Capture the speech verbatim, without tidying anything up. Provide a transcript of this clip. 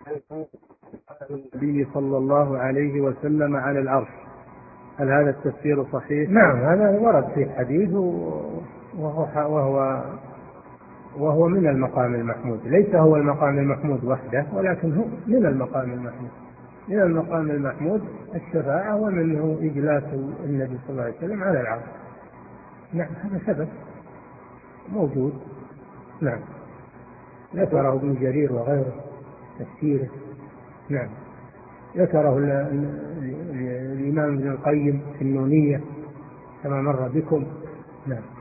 النبي صلى الله عليه وسلم على العرش، هل هذا التفسير صحيح؟ نعم، هذا ورد في الحديث، وهو, وهو, وهو من المقام المحمود، ليس هو المقام المحمود وحده، ولكن هو من المقام المحمود. من المقام المحمود الشفاعة، ومنه إجلاس النبي صلى الله عليه وسلم على العرش. نعم، هذا ثبت موجود. نعم، ذكره ابن جرير وغيره تفسيره. نعم، ذكره الإمام ابن القيم في النونية كما مر بكم. نعم.